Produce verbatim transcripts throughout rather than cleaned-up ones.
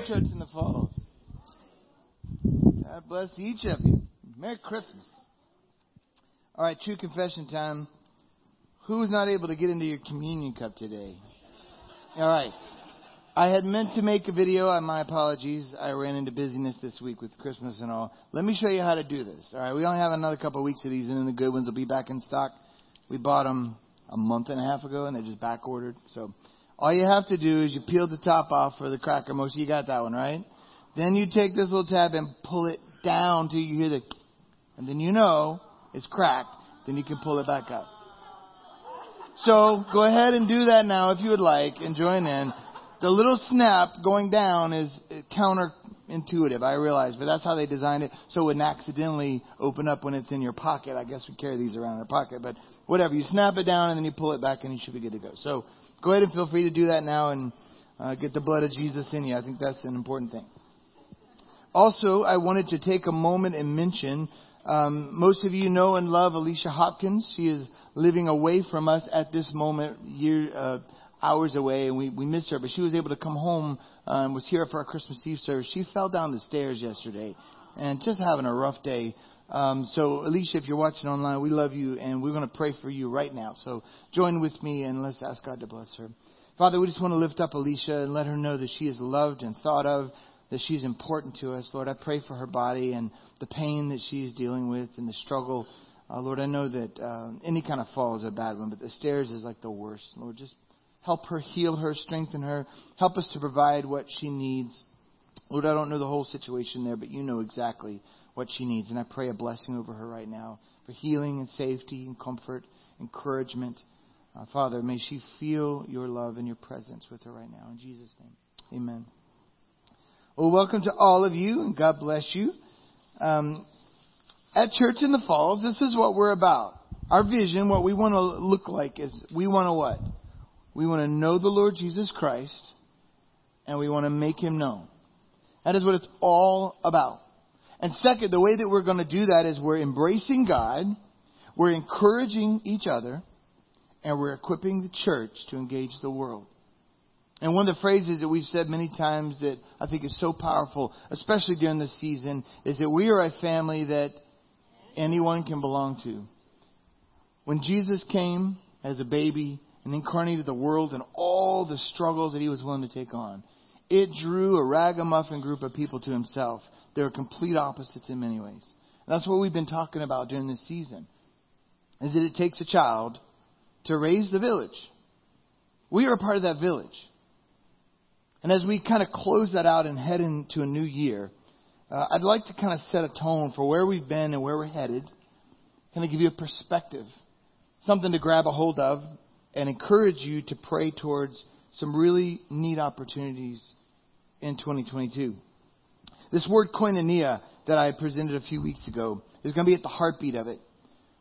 Church in the Falls. God bless each of you. Merry Christmas. All right, true confession time. Who's not able to get into your communion cup today? All right. I had meant to make a video. My apologies. I ran into busyness this week with Christmas and all. Let me show you how to do this. All right. We only have another couple of weeks of these, and then the good ones will be back in stock. We bought them a month and a half ago, and they're just back ordered. So all you have to do is you peel the top off for the cracker. Most of you got that one, right? Then you take this little tab and pull it down till you hear the, and then you know it's cracked. Then you can pull it back up. So go ahead and do that now if you would like and join in. The little snap going down is counterintuitive, I realize, but that's how they designed it, so it wouldn't accidentally open up when it's in your pocket. I guess we carry these around in our pocket, but whatever. You snap it down and then you pull it back and you should be good to go. So go ahead and feel free to do that now and uh, get the blood of Jesus in you. I think that's an important thing. Also, I wanted to take a moment and mention, um, most of you know and love Alicia Hopkins. She is living away from us at this moment, year, uh, hours away, and we, we missed her, but she was able to come home uh, and was here for our Christmas Eve service. She fell down the stairs yesterday and just having a rough day. Um, so, Alicia, if you're watching online, we love you, and we're going to pray for you right now. So join with me, and let's ask God to bless her. Father, we just want to lift up Alicia and let her know that she is loved and thought of, that she's important to us. Lord, I pray for her body and the pain that she's dealing with and the struggle. Uh, Lord, I know that uh, any kind of fall is a bad one, but the stairs is like the worst. Lord, just help her, heal her, strengthen her. Help us to provide what she needs. Lord, I don't know the whole situation there, but you know exactly what she needs. And I pray a blessing over her right now for healing and safety and comfort, encouragement. Uh, Father, may she feel your love and your presence with her right now. In Jesus' name, amen. Well, welcome to all of you, and God bless you. Um, at Church in the Falls, this is what we're about. Our vision, what we want to look like is we want to what? We want to know the Lord Jesus Christ, and we want to make Him known. That is what it's all about. And second, the way that we're going to do that is we're embracing God, we're encouraging each other, and we're equipping the church to engage the world. And one of the phrases that we've said many times that I think is so powerful, especially during this season, is that we are a family that anyone can belong to. When Jesus came as a baby and incarnated the world and all the struggles that He was willing to take on, it drew a ragamuffin group of people to Himself. They were complete opposites in many ways. And that's what we've been talking about during this season, is that it takes a child to raise the village. We are a part of that village. And as we kind of close that out and head into a new year, uh, I'd like to kind of set a tone for where we've been and where we're headed. Kind of give you a perspective, something to grab a hold of, and encourage you to pray towards some really neat opportunities in twenty twenty-two. This word koinonia that I presented a few weeks ago is going to be at the heartbeat of it.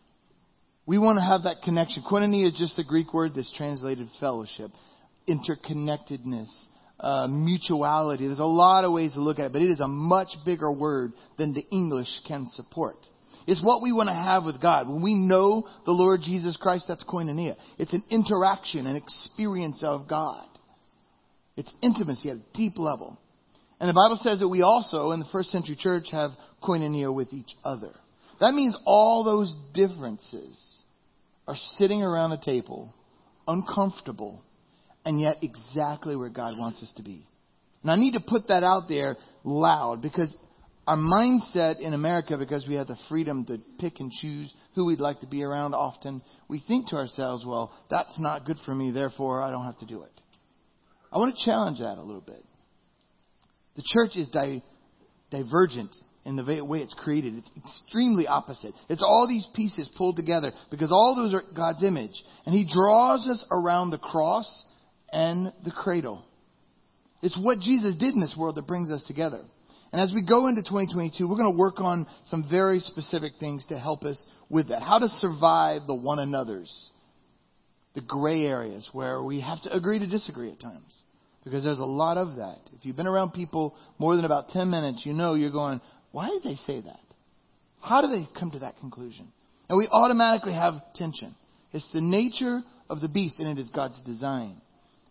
We want to have that connection. Koinonia is just the Greek word that's translated fellowship, interconnectedness, Uh, mutuality. There's a lot of ways to look at it, but it is a much bigger word than the English can support. It's what we want to have with God. When we know the Lord Jesus Christ, that's koinonia. It's an interaction, an experience of God. It's intimacy at a deep level. And the Bible says that we also, in the first century church, have koinonia with each other. That means all those differences are sitting around a table, uncomfortable, and yet exactly where God wants us to be. And I need to put that out there loud, because our mindset in America, because we have the freedom to pick and choose who we'd like to be around often, we think to ourselves, well, that's not good for me, therefore I don't have to do it. I want to challenge that a little bit. The church is di- divergent in the way it's created. It's extremely opposite. It's all these pieces pulled together because all those are God's image. And He draws us around the cross and the cradle. It's what Jesus did in this world that brings us together. And as we go into twenty twenty-two, we're going to work on some very specific things to help us with that. How to survive the one another's, the gray areas where we have to agree to disagree at times. Because there's a lot of that. If you've been around people more than about ten minutes, you know you're going, why did they say that? How do they come to that conclusion? And we automatically have tension. It's the nature of the beast, and it is God's design.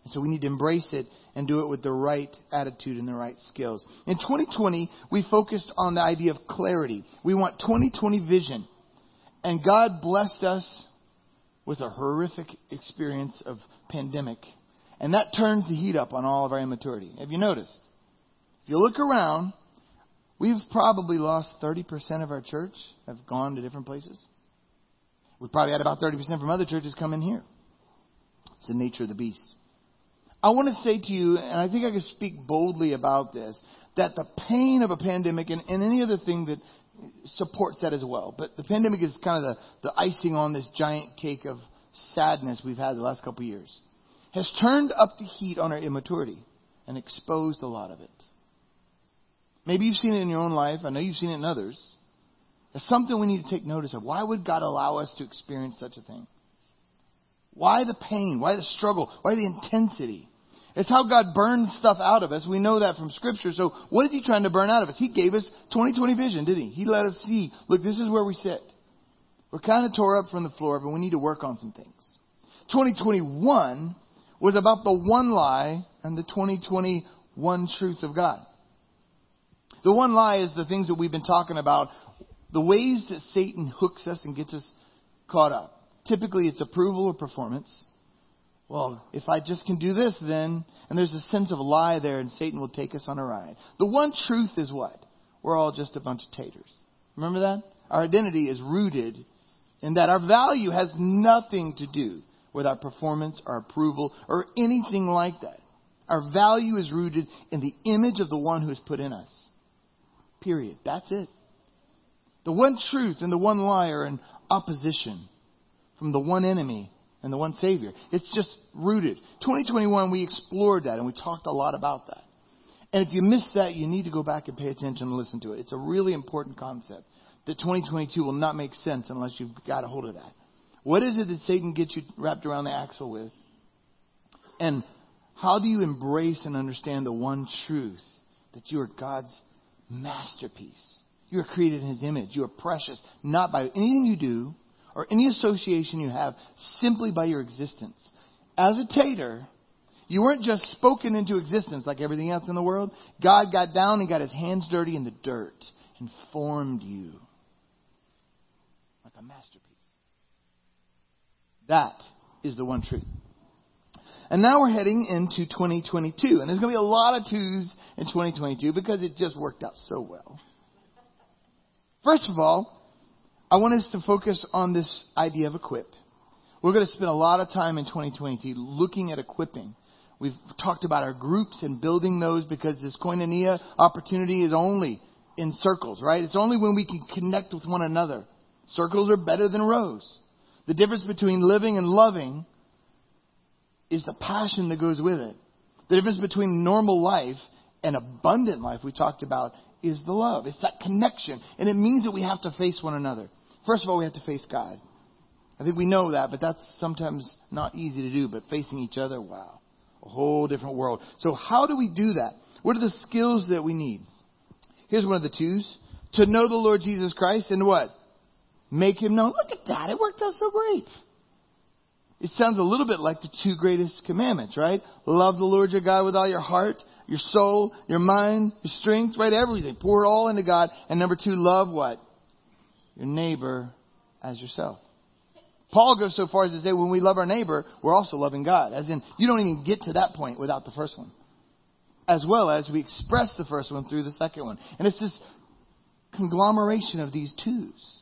So we need to embrace it and do it with the right attitude and the right skills. In twenty twenty, we focused on the idea of clarity. We want twenty twenty vision. And God blessed us with a horrific experience of pandemic. And that turns the heat up on all of our immaturity. Have you noticed? If you look around, we've probably lost thirty percent of our church, have gone to different places. We've probably had about thirty percent from other churches come in here. It's the nature of the beast. I want to say to you, and I think I can speak boldly about this, that the pain of a pandemic and, and any other thing that supports that as well. But the pandemic is kind of the, the icing on this giant cake of sadness we've had the last couple of years. Has turned up the heat on our immaturity and exposed a lot of it. Maybe you've seen it in your own life. I know you've seen it in others. It's something we need to take notice of. Why would God allow us to experience such a thing? Why the pain? Why the struggle? Why the intensity? It's how God burns stuff out of us. We know that from Scripture. So what is He trying to burn out of us? He gave us twenty twenty vision, didn't He? He let us see, look, this is where we sit. We're kind of tore up from the floor, but we need to work on some things. twenty twenty-one was about the one lie and the twenty twenty-one truth of God. The one lie is the things that we've been talking about, the ways that Satan hooks us and gets us caught up. Typically, it's approval or performance. Well, if I just can do this, then, and there's a sense of lie there, and Satan will take us on a ride. The one truth is what? We're all just a bunch of taters. Remember that? Our identity is rooted in that. Our value has nothing to do with our performance, our approval, or anything like that. Our value is rooted in the image of the one who is put in us. Period. That's it. The one truth and the one lie are in opposition from the one enemy and the one Savior. It's just rooted. twenty twenty-one, we explored that and we talked a lot about that. And if you missed that, you need to go back and pay attention and listen to it. It's a really important concept that twenty twenty-two will not make sense unless you've got a hold of that. What is it that Satan gets you wrapped around the axle with? And how do you embrace and understand the one truth that you are God's masterpiece? You are created in His image. You are precious, not by anything you do or any association you have, simply by your existence. As a tater, you weren't just spoken into existence like everything else in the world. God got down and got His hands dirty in the dirt and formed you like a masterpiece. That is the one truth. And now we're heading into twenty twenty-two. And there's going to be a lot of twos in twenty twenty-two because it just worked out so well. First of all, I want us to focus on this idea of equip. We're going to spend a lot of time in twenty twenty-two looking at equipping. We've talked about our groups and building those because this koinonia opportunity is only in circles, right? It's only when we can connect with one another. Circles are better than rows. The difference between living and loving is the passion that goes with it. The difference between normal life and abundant life we talked about is the love. It's that connection. And it means that we have to face one another. First of all, we have to face God. I think we know that, but that's sometimes not easy to do. But facing each other, wow, a whole different world. So how do we do that? What are the skills that we need? Here's one of the twos. To know the Lord Jesus Christ and what? Make Him known. Look at that. It worked out so great. It sounds a little bit like the two greatest commandments, right? Love the Lord your God with all your heart, your soul, your mind, your strength, right? Everything. Pour it all into God. And number two, love what? Your neighbor as yourself. Paul goes so far as to say when we love our neighbor, we're also loving God. As in, you don't even get to that point without the first one. As well as we express the first one through the second one. And it's this conglomeration of these twos.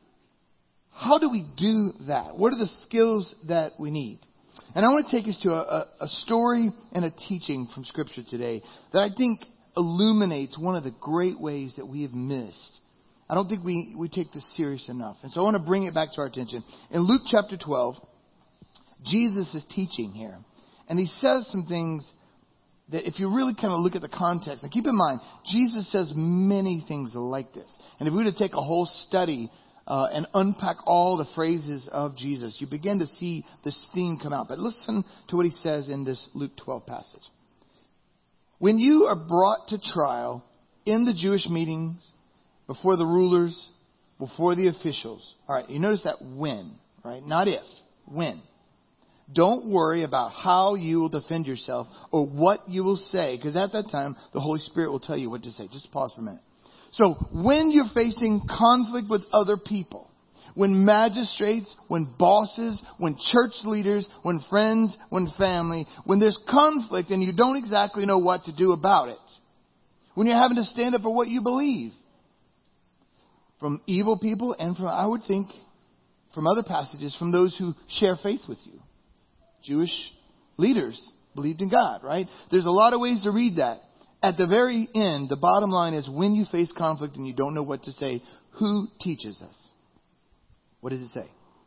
How do we do that? What are the skills that we need? And I want to take us to a, a, a story and a teaching from Scripture today that I think illuminates one of the great ways that we have missed. I don't think we, we take this serious enough. And so I want to bring it back to our attention. In Luke chapter twelve, Jesus is teaching here. And He says some things that if you really kind of look at the context, now keep in mind, Jesus says many things like this. And if we were to take a whole study Uh, and unpack all the phrases of Jesus, you begin to see this theme come out. But listen to what He says in this Luke twelve passage. When you are brought to trial in the Jewish meetings, before the rulers, before the officials. All right, you notice that when, right? Not if, when. Don't worry about how you will defend yourself or what you will say, because at that time, the Holy Spirit will tell you what to say. Just pause for a minute. So when you're facing conflict with other people, when magistrates, when bosses, when church leaders, when friends, when family, when there's conflict and you don't exactly know what to do about it, when you're having to stand up for what you believe, from evil people and from, I would think, from other passages, from those who share faith with you. Jewish leaders believed in God, right? There's a lot of ways to read that. At the very end, the bottom line is when you face conflict and you don't know what to say, who teaches us? What does it say?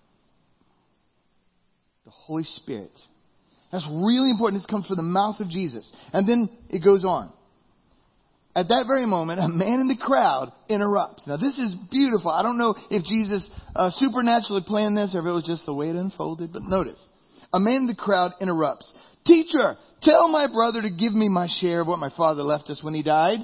The Holy Spirit. That's really important. This comes from the mouth of Jesus. And then it goes on. At that very moment, a man in the crowd interrupts. Now, this is beautiful. I don't know if Jesus uh, supernaturally planned this or if it was just the way it unfolded. But notice, a man in the crowd interrupts. Teacher, tell my brother to give me my share of what my father left us when he died.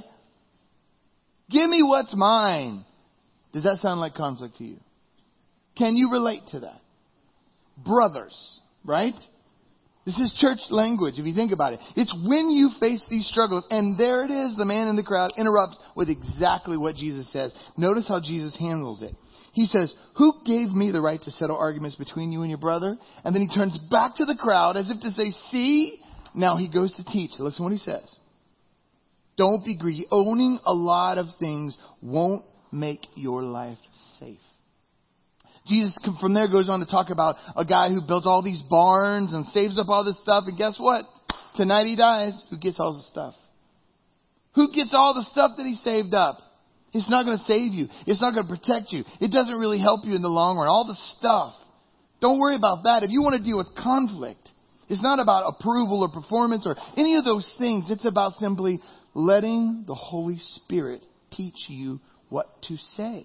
Give me what's mine. Does that sound like conflict to you? Can you relate to that? Brothers, right? This is church language, if you think about it. It's when you face these struggles, and there it is, the man in the crowd interrupts with exactly what Jesus says. Notice how Jesus handles it. He says, who gave me the right to settle arguments between you and your brother? And then he turns back to the crowd as if to say, see? Now he goes to teach. Listen what he says. Don't be greedy. Owning a lot of things won't make your life safe. Jesus from there goes on to talk about a guy who built all these barns and saves up all this stuff. And guess what? Tonight he dies. Who gets all the stuff? Who gets all the stuff that he saved up? It's not going to save you. It's not going to protect you. It doesn't really help you in the long run. All the stuff. Don't worry about that. If you want to deal with conflict, it's not about approval or performance or any of those things. It's about simply letting the Holy Spirit teach you what to say.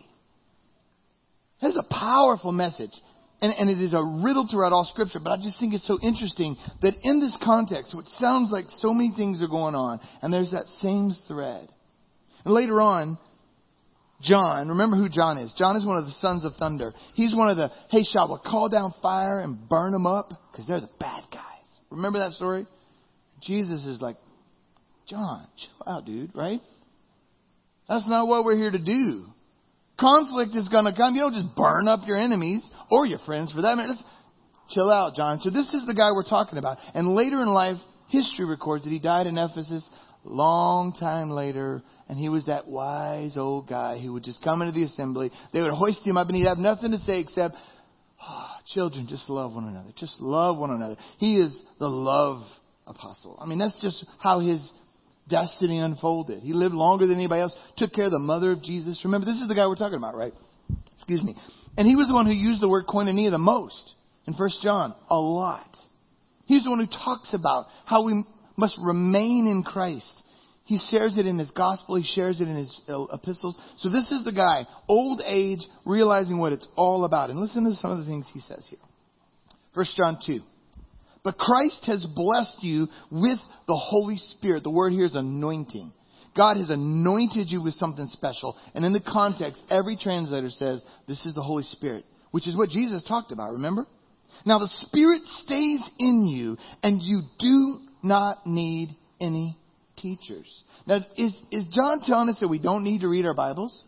That is a powerful message. And, and it is a riddle throughout all Scripture. But I just think it's so interesting that in this context, which sounds like so many things are going on, and there's that same thread. And later on, John, remember who John is. John is one of the sons of thunder. He's one of the, hey, shall we call down fire and burn them up? Because they're the bad guys. Remember that story? Jesus is like, John, chill out, dude, right? That's not what we're here to do. Conflict is going to come. You don't just burn up your enemies or your friends for that matter. Just chill out, John. So this is the guy we're talking about. And later in life, history records that he died in Ephesus long time later. And he was that wise old guy who would just come into the assembly. They would hoist him up and he'd have nothing to say except, oh, children, just love one another. Just love one another. He is the love apostle. I mean, that's just how his destiny unfolded. He lived longer than anybody else, took care of the mother of Jesus. Remember, this is the guy we're talking about, right? Excuse me. And he was the one who used the word koinonia the most in First John, a lot. He's the one who talks about how we must remain in Christ. He shares it in his gospel. He shares it in his epistles. So this is the guy, old age, realizing what it's all about. And listen to some of the things he says here. First John two. But Christ has blessed you with the Holy Spirit. The word here is anointing. God has anointed you with something special. And in the context, every translator says this is the Holy Spirit, which is what Jesus talked about, remember? Now the Spirit stays in you and you do not need any teachers. Now, is, is John telling us that we don't need to read our Bibles?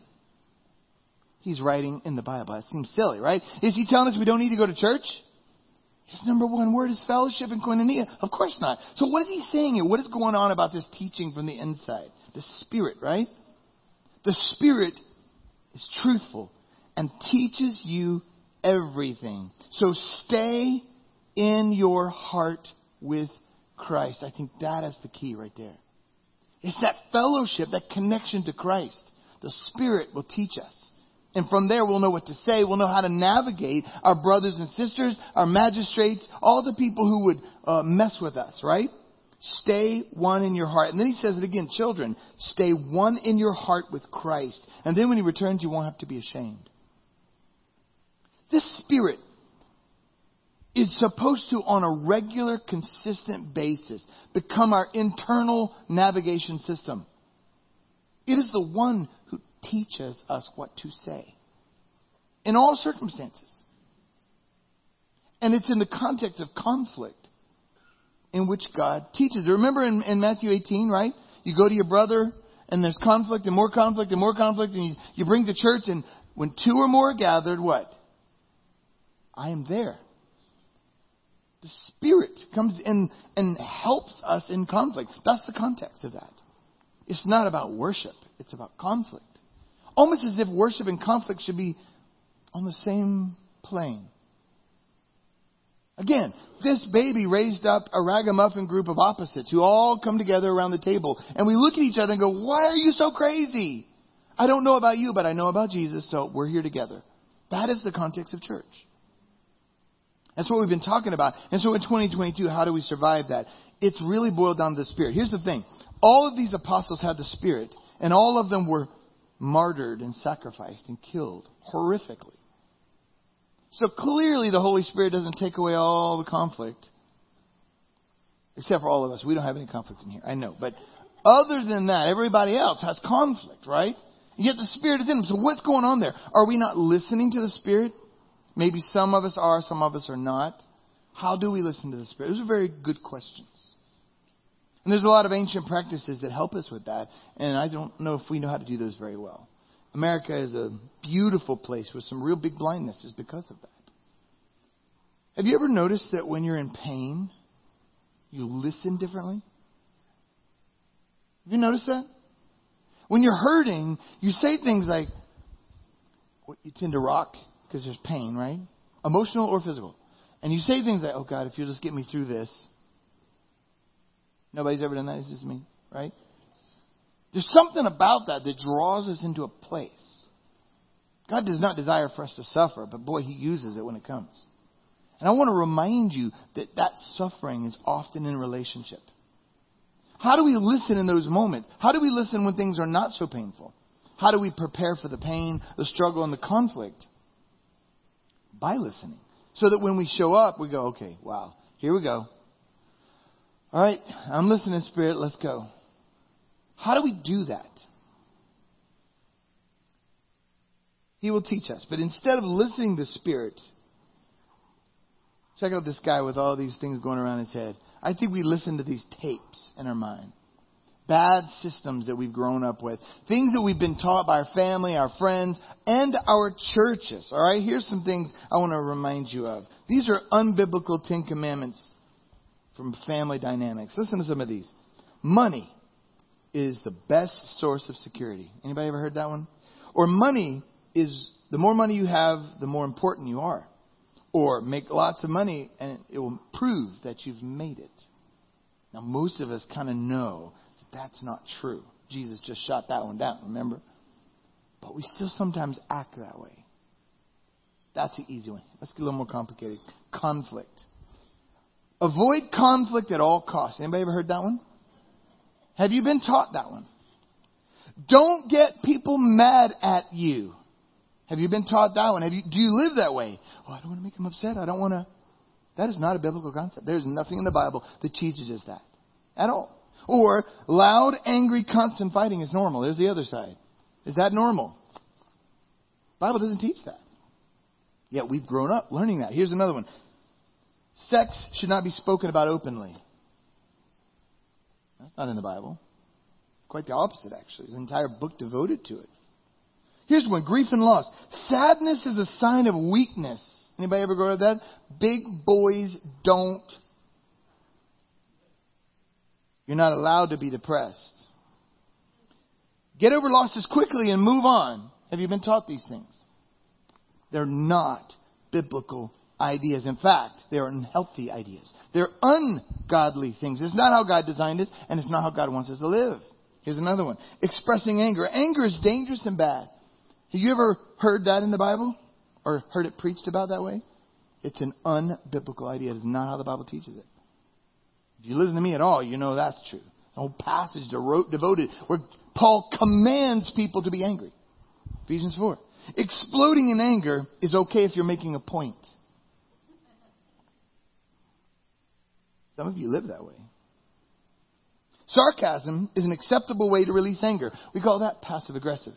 He's writing in the Bible. That seems silly, right? Is he telling us we don't need to go to church? His number one word is fellowship and koinonia. Of course not. So what is he saying here? What is going on about this teaching from the inside? The Spirit, right? The Spirit is truthful and teaches you everything. So stay in your heart with Christ. I think that is the key right there. It's that fellowship, that connection to Christ. The Spirit will teach us. And from there, we'll know what to say. We'll know how to navigate our brothers and sisters, our magistrates, all the people who would uh, mess with us, right? Stay one in your heart. And then he says it again, children, stay one in your heart with Christ. And then when he returns, you won't have to be ashamed. This Spirit is supposed to, on a regular, consistent basis, become our internal navigation system. It is the one who teaches us what to say in all circumstances. And it's in the context of conflict in which God teaches. Remember in, in Matthew eighteen, right? You go to your brother and there's conflict and more conflict and more conflict. And you, you bring to church, and when two or more are gathered, what? I am there. The Spirit comes in and helps us in conflict. That's the context of that. It's not about worship. It's about conflict. Almost as if worship and conflict should be on the same plane. Again, this baby raised up a ragamuffin group of opposites who all come together around the table. And we look at each other and go, why are you so crazy? I don't know about you, but I know about Jesus, so we're here together. That is the context of church. That's what we've been talking about. And so in twenty twenty-two, how do we survive that? It's really boiled down to the Spirit. Here's the thing. All of these apostles had the Spirit, and all of them were martyred and sacrificed and killed horrifically. So clearly the Holy Spirit doesn't take away all the conflict. Except for all of us. We don't have any conflict in here. I know. But other than that, everybody else has conflict, right? Yet the Spirit is in them. So what's going on there? Are we not listening to the Spirit? Maybe some of us are, some of us are not. How do we listen to the Spirit? Those are very good questions. And there's a lot of ancient practices that help us with that. And I don't know if we know how to do those very well. America is a beautiful place with some real big blindnesses because of that. Have you ever noticed that when you're in pain, you listen differently? Have you noticed that? When you're hurting, you say things like, well, you tend to rock because there's pain, right? Emotional or physical. And you say things like, oh God, if you'll just get me through this. Nobody's ever done that. It's just me, right? There's something about that that draws us into a place. God does not desire for us to suffer, but boy, He uses it when it comes. And I want to remind you that that suffering is often in relationship. How do we listen in those moments? How do we listen when things are not so painful? How do we prepare for the pain, the struggle, and the conflict? By listening. So that when we show up, we go, okay, wow, here we go. All right, I'm listening, Spirit, let's go. How do we do that? He will teach us. But instead of listening to Spirit, check out this guy with all these things going around his head. I think we listen to these tapes in our mind. Bad systems that we've grown up with. Things that we've been taught by our family, our friends, and our churches. All right, here's some things I want to remind you of. These are unbiblical Ten Commandments from family dynamics. Listen to some of these. Money is the best source of security. Anybody ever heard that one? Or money is, the more money you have, the more important you are. Or make lots of money and it will prove that you've made it. Now most of us kind of know that that's not true. Jesus just shot that one down, remember? But we still sometimes act that way. That's the easy one. Let's get a little more complicated. Conflict. Avoid conflict at all costs. Anybody ever heard that one? Have you been taught that one? Don't get people mad at you. Have you been taught that one? Have you, do you live that way? Oh, I don't want to make them upset. I don't want to. That is not a biblical concept. There's nothing in the Bible that teaches us that at all. Or loud, angry, constant fighting is normal. There's the other side. Is that normal? The Bible doesn't teach that. Yet we've grown up learning that. Here's another one. Sex should not be spoken about openly. That's not in the Bible. Quite the opposite, actually. There's an entire book devoted to it. Here's one. Grief and loss. Sadness is a sign of weakness. Anybody ever go to that? Big boys don't. You're not allowed to be depressed. Get over losses quickly and move on. Have you been taught these things? They're not biblical ideas. In fact, they are unhealthy ideas. They're ungodly things. It's not how God designed us, and it's not how God wants us to live. Here's another one. Expressing anger. Anger is dangerous and bad. Have you ever heard that in the Bible? Or heard it preached about that way? It's an unbiblical idea. It is not how the Bible teaches it. If you listen to me at all, you know that's true. The whole passage devoted where Paul commands people to be angry. Ephesians four. Exploding in anger is okay if you're making a point. Some of you live that way. Sarcasm is an acceptable way to release anger. We call that passive aggressive.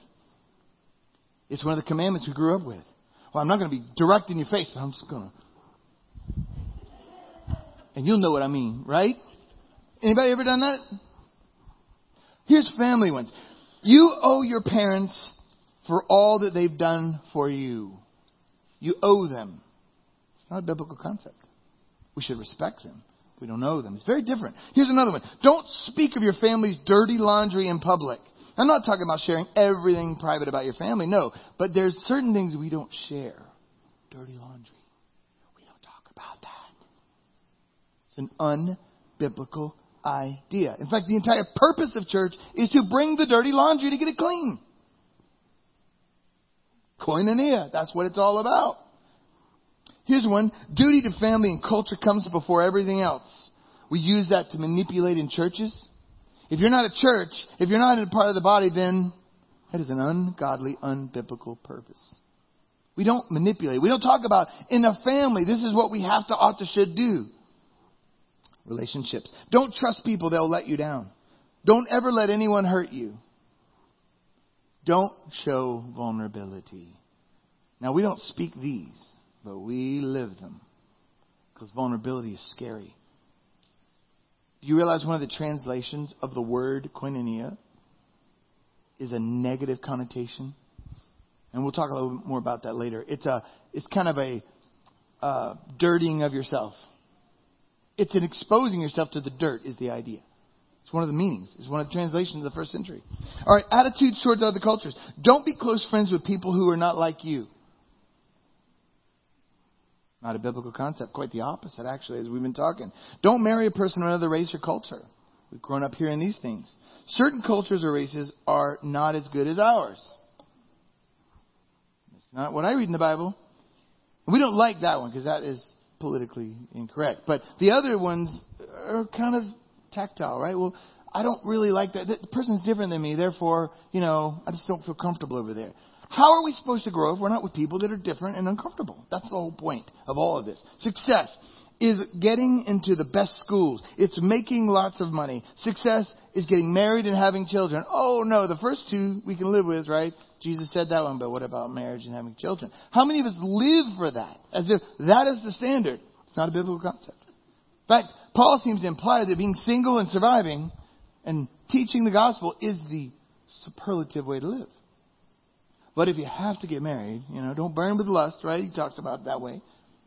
It's one of the commandments we grew up with. Well, I'm not going to be direct in your face, but I'm just going to And you'll know what I mean, right? Anybody ever done that? Here's family ones. You owe your parents for all that they've done for you. You owe them. It's not a biblical concept. We should respect them. We don't know them. It's very different. Here's another one. Don't speak of your family's dirty laundry in public. I'm not talking about sharing everything private about your family. No. But there's certain things we don't share. Dirty laundry. We don't talk about that. It's an unbiblical idea. In fact, the entire purpose of church is to bring the dirty laundry to get it clean. Koinonia. That's what it's all about. Here's one. Duty to family and culture comes before everything else. We use that to manipulate in churches. If you're not a church, if you're not a part of the body, then that is an ungodly, unbiblical purpose. We don't manipulate. We don't talk about in a family, this is what we have to, ought to, should do. Relationships. Don't trust people. They'll let you down. Don't ever let anyone hurt you. Don't show vulnerability. Now, we don't speak these, but we live them. Because vulnerability is scary. Do you realize one of the translations of the word koinonia is a negative connotation? And we'll talk a little more about that later. It's a, it's kind of a uh, dirtying of yourself. It's an exposing yourself to the dirt is the idea. It's one of the meanings. It's one of the translations of the first century. All right, attitudes towards other cultures. Don't be close friends with people who are not like you. Not a biblical concept. Quite the opposite, actually, as we've been talking. Don't marry a person of another race or culture. We've grown up hearing these things. Certain cultures or races are not as good as ours. It's not what I read in the Bible. And we don't like that one because that is politically incorrect. But the other ones are kind of tactile, right? Well, I don't really like that. The person's different than me. Therefore, you know, I just don't feel comfortable over there. How are we supposed to grow if we're not with people that are different and uncomfortable? That's the whole point of all of this. Success is getting into the best schools. It's making lots of money. Success is getting married and having children. Oh, no, the first two we can live with, right? Jesus said that one, but what about marriage and having children? How many of us live for that? As if that is the standard. It's not a biblical concept. In fact, Paul seems to imply that being single and surviving and teaching the gospel is the superlative way to live. But if you have to get married, you know, don't burn with lust, right? He talks about it that way.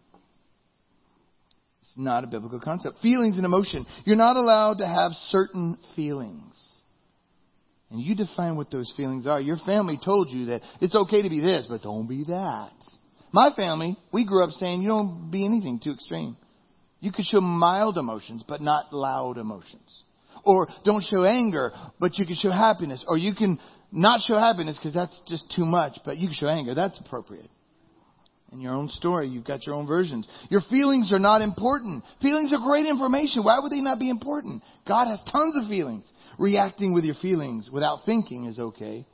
It's not a biblical concept. Feelings and emotion. You're not allowed to have certain feelings. And you define what those feelings are. Your family told you that it's okay to be this, but don't be that. My family, we grew up saying you don't be anything too extreme. You could show mild emotions, but not loud emotions. Or don't show anger, but you can show happiness. Or you can not show happiness because that's just too much, but you can show anger. That's appropriate. In your own story, you've got your own versions. Your feelings are not important. Feelings are great information. Why would they not be important? God has tons of feelings. Reacting with your feelings without thinking is okay.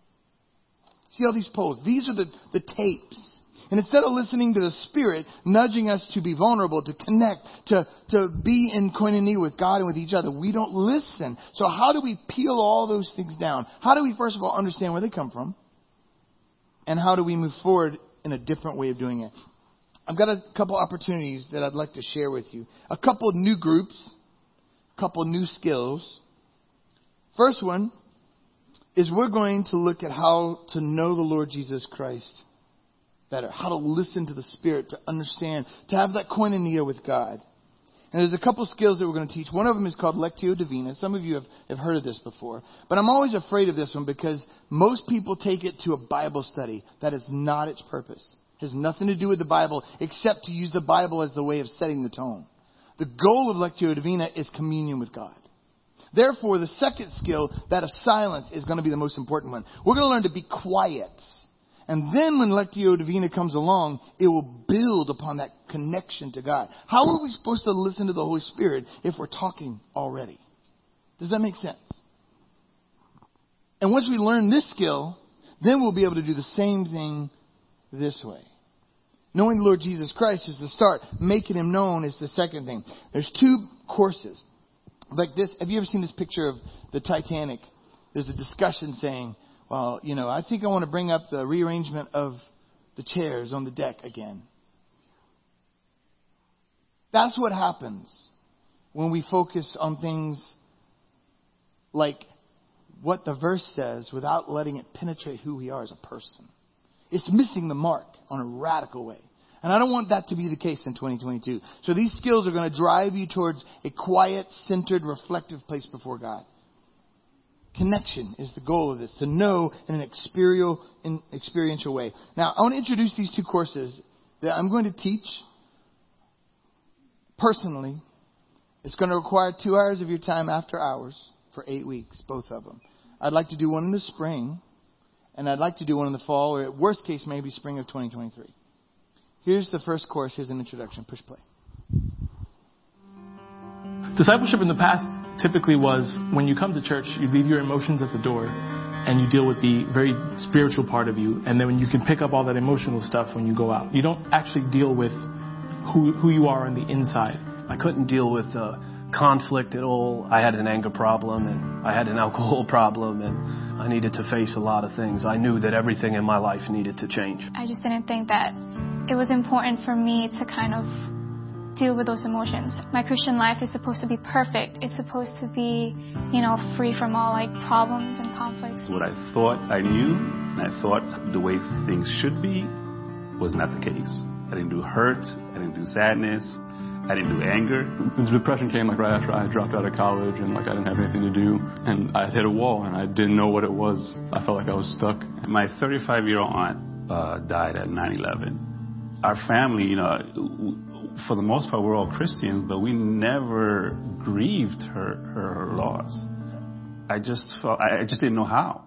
See all these polls? These are the, the tapes. And instead of listening to the Spirit nudging us to be vulnerable, to connect, to, to be in koinonia with God and with each other, we don't listen. So how do we peel all those things down? How do we, first of all, understand where they come from? And how do we move forward in a different way of doing it? I've got a couple opportunities that I'd like to share with you. A couple new groups, a couple new skills. First one is we're going to look at how to know the Lord Jesus Christ better, how to listen to the Spirit, to understand, to have that koinonia with God. And there's a couple skills that we're going to teach. One of them is called Lectio Divina. Some of you have, have heard of this before. But I'm always afraid of this one because most people take it to a Bible study. That is not its purpose. It has nothing to do with the Bible except to use the Bible as the way of setting the tone. The goal of Lectio Divina is communion with God. Therefore, the second skill, that of silence, is going to be the most important one. We're going to learn to be quiet. And then when Lectio Divina comes along, it will build upon that connection to God. How are we supposed to listen to the Holy Spirit if we're talking already? Does that make sense? And once we learn this skill, then we'll be able to do the same thing this way. Knowing the Lord Jesus Christ is the start. Making Him known is the second thing. There's two courses. Like this, have you ever seen this picture of the Titanic? There's a discussion saying, well, you know, I think I want to bring up the rearrangement of the chairs on the deck again. That's what happens when we focus on things like what the verse says without letting it penetrate who we are as a person. It's missing the mark on a radical way. And I don't want that to be the case in twenty twenty-two. So these skills are going to drive you towards a quiet, centered, reflective place before God. Connection is the goal of this, to know in an experiential, in experiential way. Now, I want to introduce these two courses that I'm going to teach personally. It's going to require two hours of your time after hours for eight weeks, both of them. I'd like to do one in the spring, and I'd like to do one in the fall, or at worst case, maybe spring of twenty twenty-three. Here's the first course. Here's an introduction. Push play. Discipleship in the past typically was when you come to church, you leave your emotions at the door and you deal with the very spiritual part of you. And then when you can pick up all that emotional stuff when you go out. You don't actually deal with who who you are on the inside. I couldn't deal with uh, conflict at all. I had an anger problem and I had an alcohol problem and I needed to face a lot of things. I knew that everything in my life needed to change. I just didn't think that it was important for me to kind of deal with those emotions. My Christian life is supposed to be perfect. It's supposed to be, you know, free from all like problems and conflicts. What I thought I knew, and I thought the way things should be, was not the case. I didn't do hurt. I didn't do sadness. I didn't do anger. The depression came like right after I dropped out of college and like I didn't have anything to do. And I hit a wall and I didn't know what it was. I felt like I was stuck. My thirty-five-year-old aunt uh, died at nine eleven. Our family, you know, for the most part, we're all Christians, but we never grieved her, her, her loss. I just felt, I just didn't know how.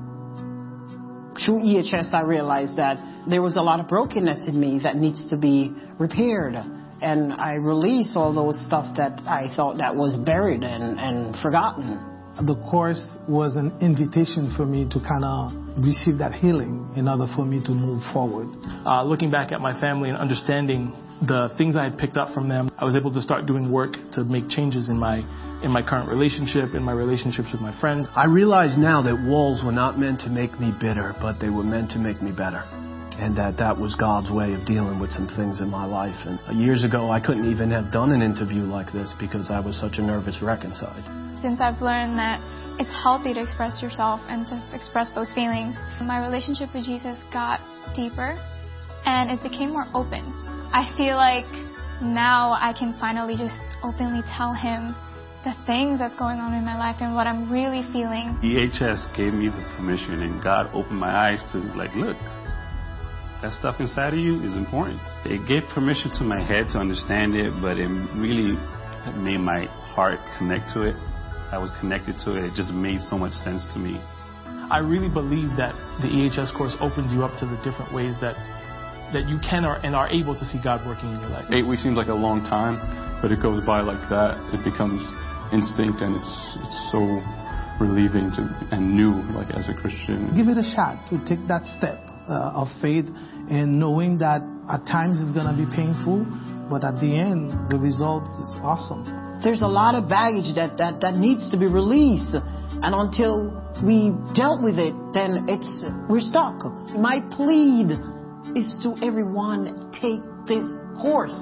Through E H S, I realized that there was a lot of brokenness in me that needs to be repaired. And I released all those stuff that I thought that was buried and, and forgotten. The course was an invitation for me to kind of receive that healing in order for me to move forward. Uh, looking back at my family and understanding the things I had picked up from them, I was able to start doing work to make changes in my in my current relationship, in my relationships with my friends. I realize now that walls were not meant to make me bitter, but they were meant to make me better. And that that was God's way of dealing with some things in my life. And years ago, I couldn't even have done an interview like this because I was such a nervous wreck inside. Since I've learned that it's healthy to express yourself and to express those feelings, my relationship with Jesus got deeper and it became more open. I feel like now I can finally just openly tell him the things that's going on in my life and what I'm really feeling. E H S gave me the permission and God opened my eyes to, like, look, that stuff inside of you is important. It gave permission to my head to understand it, but it really made my heart connect to it. I was connected to it. It just made so much sense to me. I really believe that the E H S course opens you up to the different ways that that you can or, and are able to see God working in your life. Eight weeks seems like a long time, but it goes by like that. It becomes instinct, and it's it's so relieving to and new, like as a Christian. Give it a shot to take that step uh, of faith, and knowing that at times it's going to be painful, but at the end, the result is awesome. There's a lot of baggage that, that, that needs to be released. And until we dealt with it, then it's we're stuck. My plead is to everyone, take this course.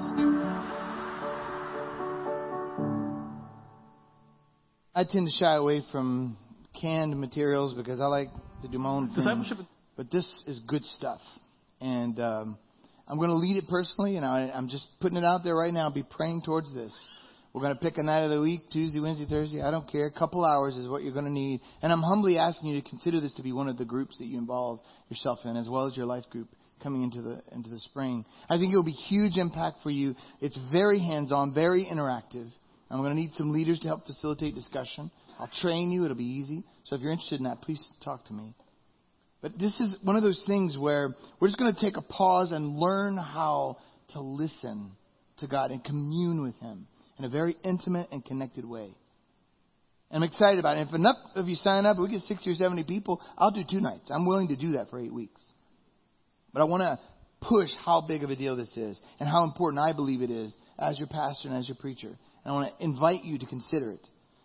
I tend to shy away from canned materials because I like to do my own thing. Discipleship. But this is good stuff. And um, I'm going to lead it personally, and I, I'm just putting it out there right now. Be praying towards this. We're going to pick a night of the week, Tuesday, Wednesday, Thursday. I don't care. A couple hours is what you're going to need. And I'm humbly asking you to consider this to be one of the groups that you involve yourself in, as well as your life group coming into the into the spring. I think it will be huge impact for you. It's very hands-on, very interactive. I'm going to need some leaders to help facilitate discussion. I'll train you. It'll be easy. So if you're interested in that, please talk to me. But this is one of those things where we're just going to take a pause and learn how to listen to God and commune with Him in a very intimate and connected way. And I'm excited about it. If enough of you sign up, we get sixty or seventy people, I'll do two nights. I'm willing to do that for eight weeks. But I want to push how big of a deal this is and how important I believe it is as your pastor and as your preacher. And I want to invite you to consider it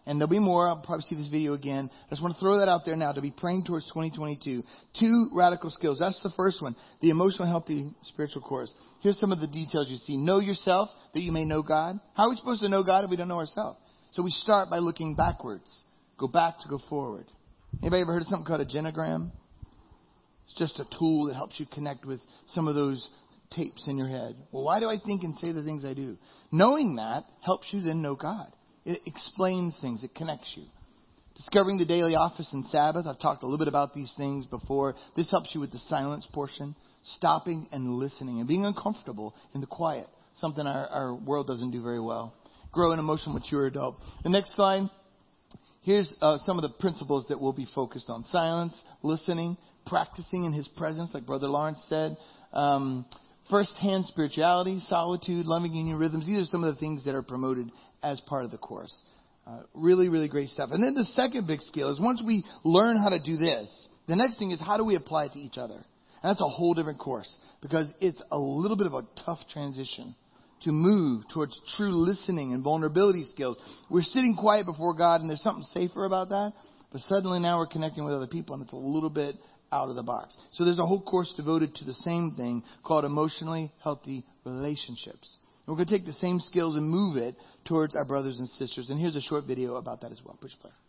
And there'll be more. I'll probably see this video again. I just want to throw that out there now to be praying towards twenty twenty-two. Two radical skills. That's the first one. The emotionally healthy spiritual course. Here's some of the details you see. Know yourself that you may know God. How are we supposed to know God if we don't know ourselves? So we start by looking backwards. Go back to go forward. Anybody ever heard of something called a genogram? It's just a tool that helps you connect with some of those tapes in your head. Well, why do I think and say the things I do? Knowing that helps you then know God. It explains things. It connects you. Discovering the daily office and Sabbath. I've talked a little bit about these things before. This helps you with the silence portion. Stopping and listening and being uncomfortable in the quiet. Something our, our world doesn't do very well. Grow an emotional mature adult. The next slide. Here's uh, some of the principles that we'll be focused on. Silence, listening, practicing in His presence, like Brother Lawrence said. Um, First-hand spirituality, solitude, loving union rhythms. These are some of the things that are promoted as part of the course. Uh, really, really great stuff. And then the second big skill is once we learn how to do this, the next thing is how do we apply it to each other? And that's a whole different course because it's a little bit of a tough transition to move towards true listening and vulnerability skills. We're sitting quiet before God and there's something safer about that. But suddenly now we're connecting with other people and it's a little bit out of the box. So there's a whole course devoted to the same thing called emotionally healthy relationships. And we're going to take the same skills and move it towards our brothers and sisters. And here's a short video about that as well. Push play.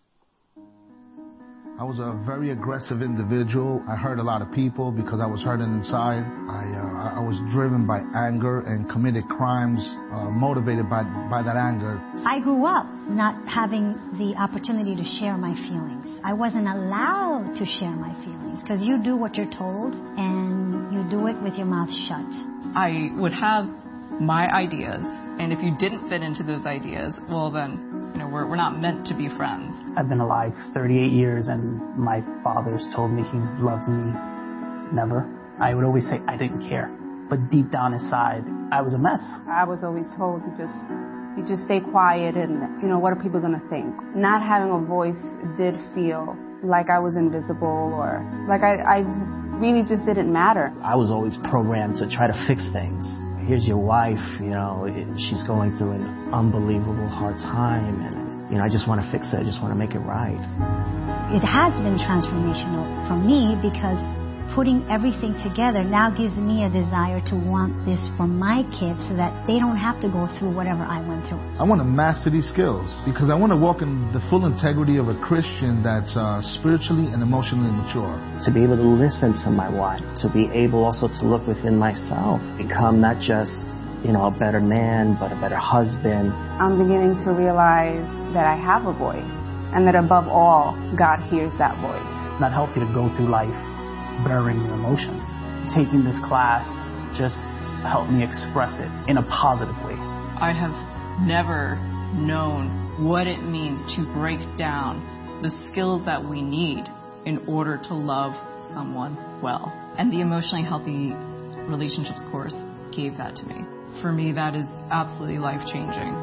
I was a very aggressive individual. I hurt a lot of people because I was hurting inside. I uh, I was driven by anger and committed crimes uh, motivated by, by that anger. I grew up not having the opportunity to share my feelings. I wasn't allowed to share my feelings because you do what you're told and you do it with your mouth shut. I would have my ideas, and if you didn't fit into those ideas, well then, you know, we're, we're not meant to be friends. I've been alive thirty-eight years and my father's told me he's loved me never. I would always say I didn't care. But deep down inside, I was a mess. I was always told you just, you just stay quiet and, you know, what are people going to think? Not having a voice did feel like I was invisible or like I, I really just didn't matter. I was always programmed to try to fix things. Here's your wife, you know, she's going through an unbelievable hard time and, you know, I just want to fix it. I just want to make it right. It has been transformational for me because putting everything together now gives me a desire to want this for my kids so that they don't have to go through whatever I went through. I want to master these skills because I want to walk in the full integrity of a Christian that's uh, spiritually and emotionally mature. To be able to listen to my wife, to be able also to look within myself, become not just, you know, a better man, but a better husband. I'm beginning to realize that I have a voice and that above all, God hears that voice. Not help you to go through life bearing your emotions. Taking this class just helped me express it in a positive way. I have never known what it means to break down the skills that we need in order to love someone well. And the Emotionally Healthy Relationships course gave that to me. For me, that is absolutely life-changing.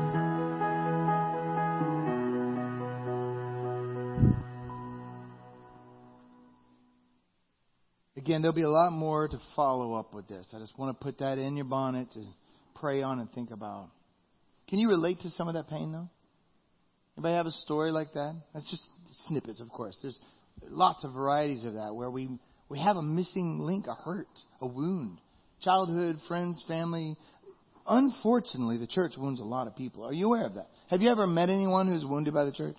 Again, there'll be a lot more to follow up with this. I just want to put that in your bonnet to pray on and think about. Can you relate to some of that pain, though? Anybody have a story like that? That's just snippets, of course. There's lots of varieties of that where we, we have a missing link, a hurt, a wound. Childhood, friends, family. Unfortunately, the church wounds a lot of people. Are you aware of that? Have you ever met anyone who's wounded by the church?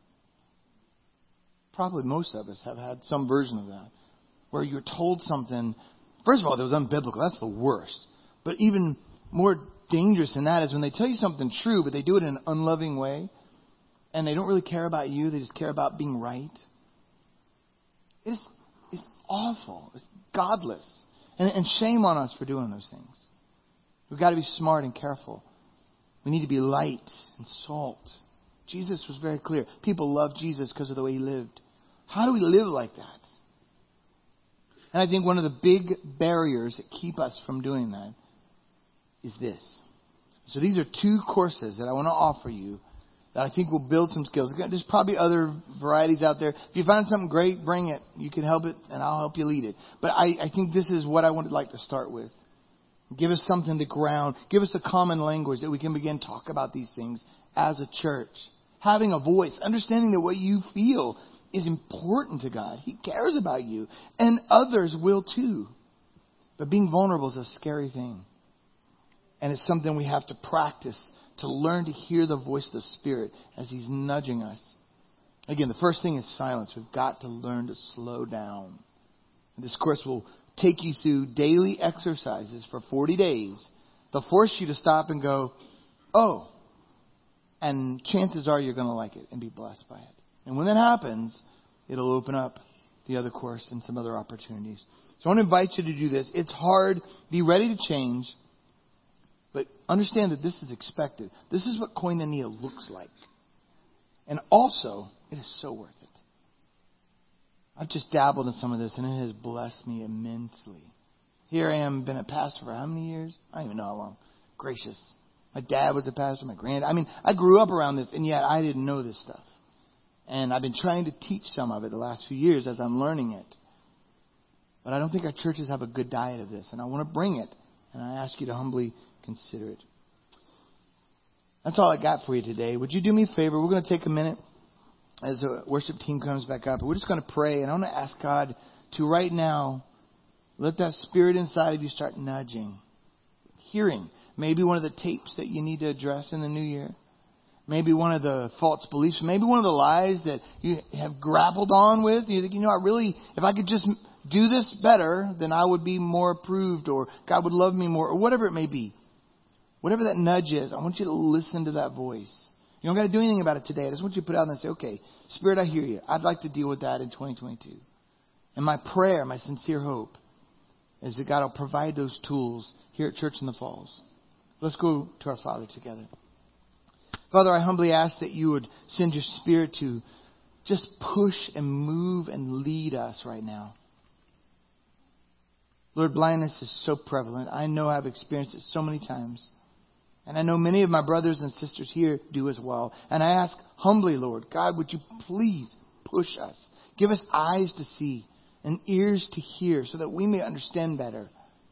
Probably most of us have had some version of that. Where you're told something, first of all, that was unbiblical. That's the worst. But even more dangerous than that is when they tell you something true, but they do it in an unloving way, and they don't really care about you. They just care about being right. It's, it's awful. It's godless. And, and shame on us for doing those things. We've got to be smart and careful. We need to be light and salt. Jesus was very clear. People love Jesus because of the way he lived. How do we live like that? And I think one of the big barriers that keep us from doing that is this. So these are two courses that I want to offer you that I think will build some skills. There's probably other varieties out there. If you find something great, bring it. You can help it, and I'll help you lead it. But I, I think this is what I would like to start with. Give us something to ground. Give us a common language that we can begin to talk about these things as a church. having a voice, understanding that what you feel is important to God. He cares about you, and others will too. But being vulnerable is a scary thing. And it's something we have to practice to learn to hear the voice of the Spirit as He's nudging us. Again, the first thing is silence. We've got to learn to slow down. And this course will take you through daily exercises for forty days. They'll force you to stop and go, oh. And chances are you're going to like it and be blessed by it. And when that happens, it'll open up the other course and some other opportunities. So I want to invite you to do this. It's hard. Be ready to change. But understand that this is expected. This is what koinonia looks like. And also, it is so worth it. I've just dabbled in some of this, and it has blessed me immensely. Here I am, been a pastor for how many years? I don't even know how long. Gracious. My dad was a pastor, my grand. I mean, I grew up around this, and yet I didn't know this stuff. And I've been trying to teach some of it the last few years as I'm learning it. But I don't think our churches have a good diet of this, and I want to bring it. And I ask you to humbly consider it. That's all I got for you today. Would you do me a favor? We're going to take a minute as the worship team comes back up. We're just going to pray, and I want to ask God to right now let that Spirit inside of you start nudging, hearing. Maybe one of the tapes that you need to address in the new year. Maybe one of the false beliefs. Maybe one of the lies that you have grappled on with. You think, you know, I really, if I could just do this better, then I would be more approved, or God would love me more, or whatever it may be. Whatever that nudge is, I want you to listen to that voice. You don't got to do anything about it today. I just want you to put it out and say, okay, Spirit, I hear you. I'd like to deal with that in twenty twenty-two. And my prayer, my sincere hope, is that God will provide those tools here at Church in the Falls. Let's go to our Father together. Father, I humbly ask that you would send your Spirit to just push and move and lead us right now. Lord, blindness is so prevalent. I know I've experienced it so many times. And I know many of my brothers and sisters here do as well. And I ask humbly, Lord, God, would you please push us? Give us eyes to see and ears to hear so that we may understand better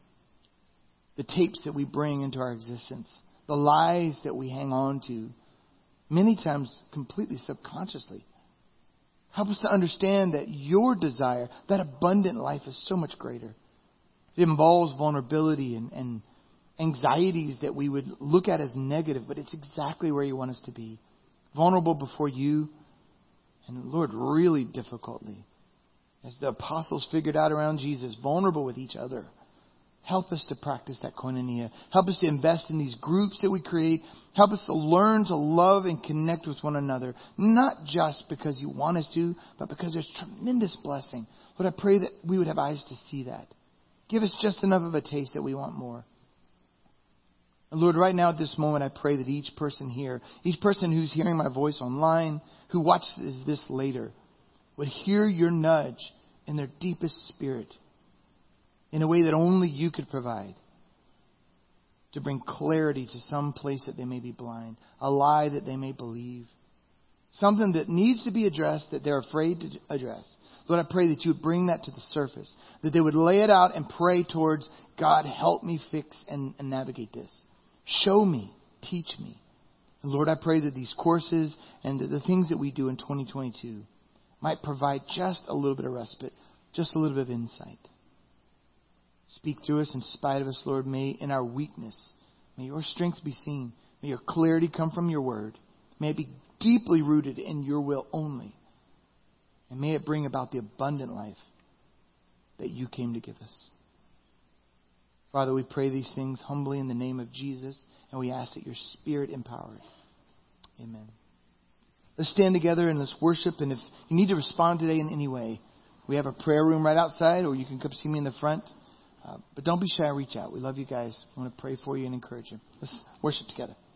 the tapes that we bring into our existence, the lies that we hang on to, many times completely subconsciously. Help us to understand that your desire, that abundant life, is so much greater. It involves vulnerability and, and anxieties that we would look at as negative, but it's exactly where you want us to be. Vulnerable before you, and Lord, really difficultly. As the apostles figured out around Jesus, vulnerable with each other. Help us to practice that koinonia. Help us to invest in these groups that we create. Help us to learn to love and connect with one another. Not just because you want us to, but because there's tremendous blessing. Lord, I pray that we would have eyes to see that. Give us just enough of a taste that we want more. And Lord, right now at this moment, I pray that each person here, each person who's hearing my voice online, who watches this later, would hear your nudge in their deepest spirit in a way that only you could provide, to bring clarity to some place that they may be blind, a lie that they may believe, something that needs to be addressed that they're afraid to address. Lord, I pray that you would bring that to the surface, that they would lay it out and pray towards, God, help me fix and, and navigate this. Show me, teach me. And Lord, I pray that these courses and the, the things that we do in twenty twenty-two might provide just a little bit of respite, just a little bit of insight. Speak through us in spite of us, Lord. May in our weakness, may your strength be seen. May your clarity come from your word. May it be deeply rooted in your will only. And may it bring about the abundant life that you came to give us. Father, we pray these things humbly in the name of Jesus, and we ask that your Spirit empower it. Amen. Let's stand together and let's worship. And if you need to respond today in any way, we have a prayer room right outside, or you can come see me in the front. Uh, but don't be shy, reach out. We love you guys. I want to pray for you and encourage you. Let's worship together.